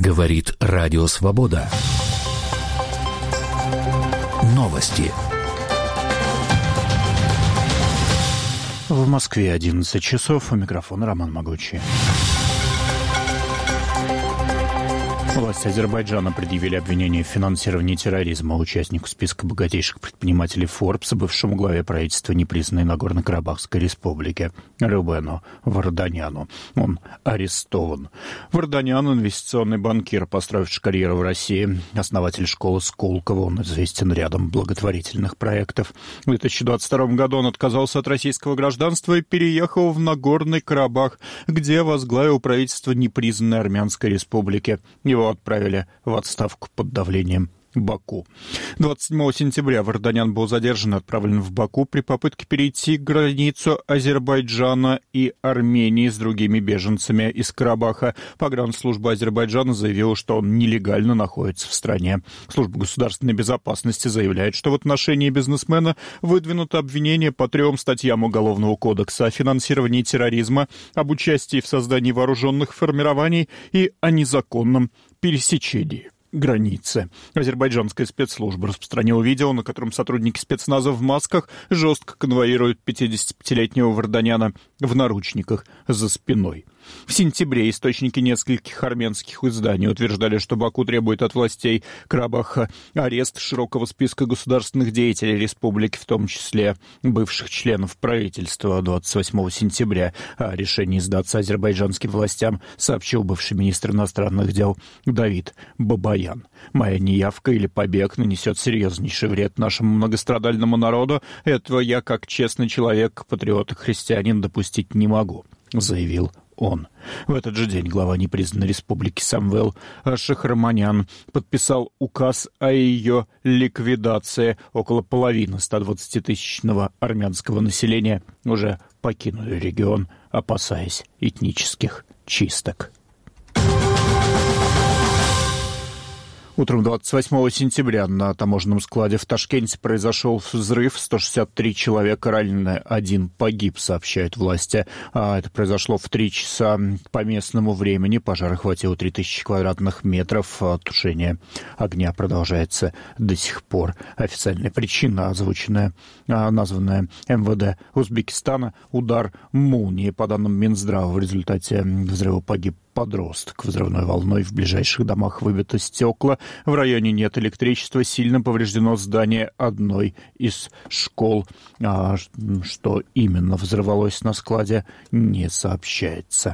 Говорит Радио Свобода. Новости. В Москве 11 часов. У микрофона Роман Могучий. Власти Азербайджана предъявили обвинение в финансировании терроризма участнику списка богатейших предпринимателей Forbes, бывшему главе правительства непризнанной Нагорно-Карабахской республики Рубену Варданяну. Он арестован. Варданян – инвестиционный банкир, построивший карьеру в России, основатель школы Сколково. Он известен рядом благотворительных проектов. В 2022 году он отказался от российского гражданства и переехал в Нагорный Карабах, где возглавил правительство непризнанной Армянской республики. Его отправили в отставку под давлением Баку. 27 сентября Варданян был задержан и отправлен в Баку при попытке перейти границу Азербайджана и Армении с другими беженцами из Карабаха. Погранслужба Азербайджана заявила, что он нелегально находится в стране. Служба государственной безопасности заявляет, что в отношении бизнесмена выдвинуто обвинение по 3 статьям Уголовного кодекса о финансировании терроризма, об участии в создании вооруженных формирований и о незаконном пересечении границы. Азербайджанская спецслужба распространила видео, на котором сотрудники спецназа в масках жестко конвоируют 55-летнего Варданяна в наручниках за спиной. В сентябре источники нескольких армянских изданий утверждали, что Баку требует от властей Карабаха арест широкого списка государственных деятелей республики, в том числе бывших членов правительства. 28 сентября о решении сдаться азербайджанским властям сообщил бывший министр иностранных дел Давид Бабаян. «Моя неявка или побег нанесет серьезнейший вред нашему многострадальному народу. Этого я, как честный человек, патриот и христианин, допустить не могу», заявил он. В этот же день глава непризнанной республики Самвел Шахраманян подписал указ о ее ликвидации. Около половины 120-тысячного армянского населения уже покинули регион, опасаясь этнических чисток. Утром 28 сентября на таможенном складе в Ташкенте произошел взрыв. 163 человека ранены, 1 погиб, сообщают власти. Это произошло в 3 часа по местному времени. Пожар охватил 3000 квадратных метров. Тушение огня продолжается до сих пор. Официальная причина, названная МВД Узбекистана, удар молнии. По данным Минздрава, в результате взрыва погиб подросток. Взрывной волной в ближайших домах выбито стекла. В районе нет электричества. Сильно повреждено здание одной из школ. Что именно взорвалось на складе, не сообщается.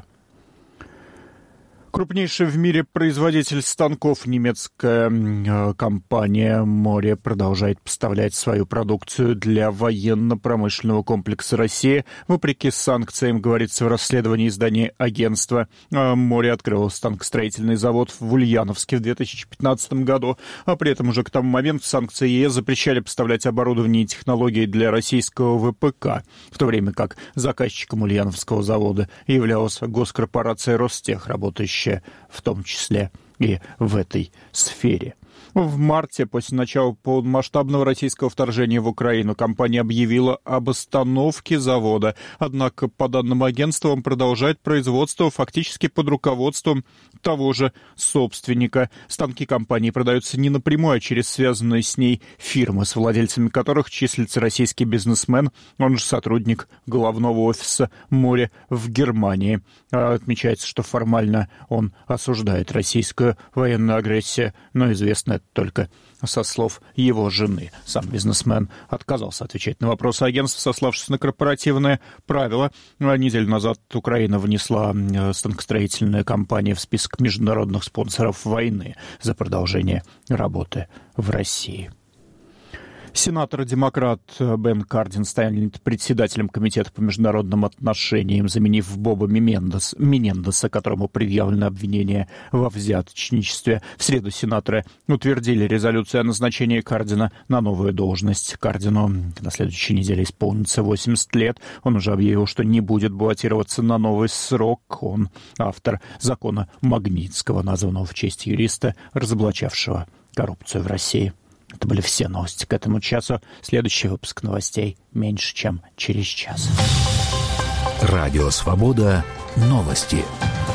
Крупнейший в мире производитель станков, немецкая компания «Море», продолжает поставлять свою продукцию для военно-промышленного комплекса России. Вопреки санкциям, говорится в расследовании издания агентства, «Море» открыло станкостроительный завод в Ульяновске в 2015 году, а при этом уже к тому моменту санкции ЕС запрещали поставлять оборудование и технологии для российского ВПК, в то время как заказчиком Ульяновского завода являлась госкорпорация «Ростех», работающая в том числе и в этой сфере. В марте, после начала полномасштабного российского вторжения в Украину, компания объявила об остановке завода. Однако, по данным агентства, он продолжает производство фактически под руководством того же собственника. Станки компании продаются не напрямую, а через связанные с ней фирмы, с владельцами которых числится российский бизнесмен, он же сотрудник главного офиса «Море» в Германии. Отмечается, что формально он осуждает российскую военную агрессию, но известно это только со слов его жены. Сам бизнесмен отказался отвечать на вопросы агентства, сославшись на корпоративные правила. Неделю назад Украина внесла станкостроительную компанию в список международных спонсоров войны за продолжение работы в России. Сенатор-демократ Бен Кардин станет председателем Комитета по международным отношениям, заменив Боба Менендеса, которому предъявлено обвинение во взяточничестве. В среду сенаторы утвердили резолюцию о назначении Кардина на новую должность. Кардину на следующей неделе исполнится 80 лет. Он уже объявил, что не будет баллотироваться на новый срок. Он автор закона Магнитского, названного в честь юриста, разоблачавшего коррупцию в России. Это были все новости к этому часу. Следующий выпуск новостей меньше, чем через час. Радио «Свобода». Новости.